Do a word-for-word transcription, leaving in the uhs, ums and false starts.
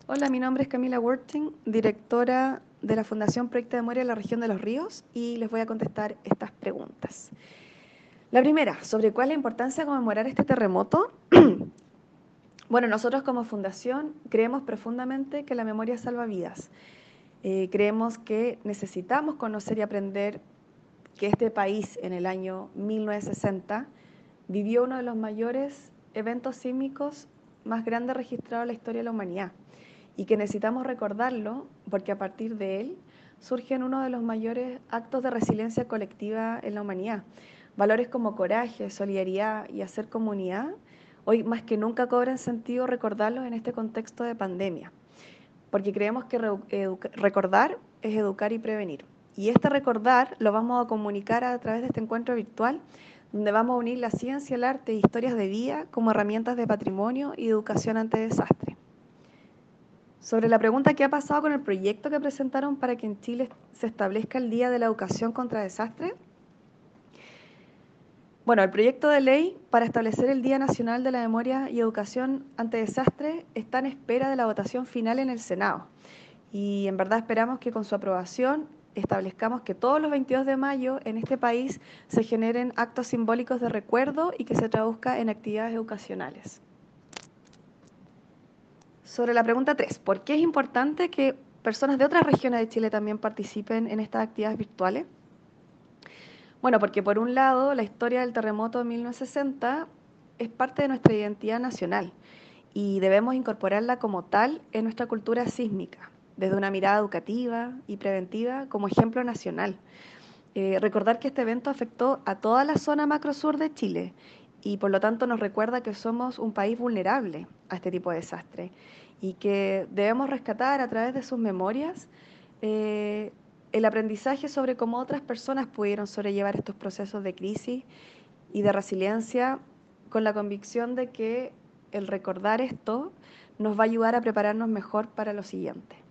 Hola, mi nombre es Camila Werting, directora de la Fundación Proyecto de Memoria de la Región de los Ríos, y les voy a contestar estas preguntas. La primera, ¿sobre cuál es la importancia de conmemorar este terremoto? Bueno, nosotros como fundación creemos profundamente que la memoria salva vidas. Eh, creemos que necesitamos conocer y aprender que este país en el año mil novecientos sesenta vivió uno de los mayores eventos sísmicos más grandes registrados en la historia de la humanidad y que necesitamos recordarlo porque a partir de él surgen uno de los mayores actos de resiliencia colectiva en la humanidad. Valores como coraje, solidaridad y hacer comunidad, hoy más que nunca cobran sentido recordarlos en este contexto de pandemia, porque creemos que recordar es educar y prevenir. Y este recordar lo vamos a comunicar a través de este encuentro virtual, donde vamos a unir la ciencia, el arte e historias de vida como herramientas de patrimonio y educación ante desastre. Sobre la pregunta qué ha pasado con el proyecto que presentaron para que en Chile se establezca el Día de la Educación contra Desastres. Bueno, el proyecto de ley para establecer el Día Nacional de la Memoria y Educación ante Desastres está en espera de la votación final en el Senado. Y en verdad esperamos que con su aprobación establezcamos que todos los veintidós de mayo en este país se generen actos simbólicos de recuerdo y que se traduzca en actividades educacionales. Sobre la pregunta tres, ¿por qué es importante que personas de otras regiones de Chile también participen en estas actividades virtuales? Bueno, porque por un lado la historia del terremoto de mil novecientos sesenta es parte de nuestra identidad nacional y debemos incorporarla como tal en nuestra cultura sísmica, desde una mirada educativa y preventiva como ejemplo nacional. Eh, recordar que este evento afectó a toda la zona macrosur de Chile y por lo tanto nos recuerda que somos un país vulnerable a este tipo de desastre y que debemos rescatar a través de sus memorias eh, el aprendizaje sobre cómo otras personas pudieron sobrellevar estos procesos de crisis y de resiliencia, con la convicción de que el recordar esto nos va a ayudar a prepararnos mejor para lo siguiente.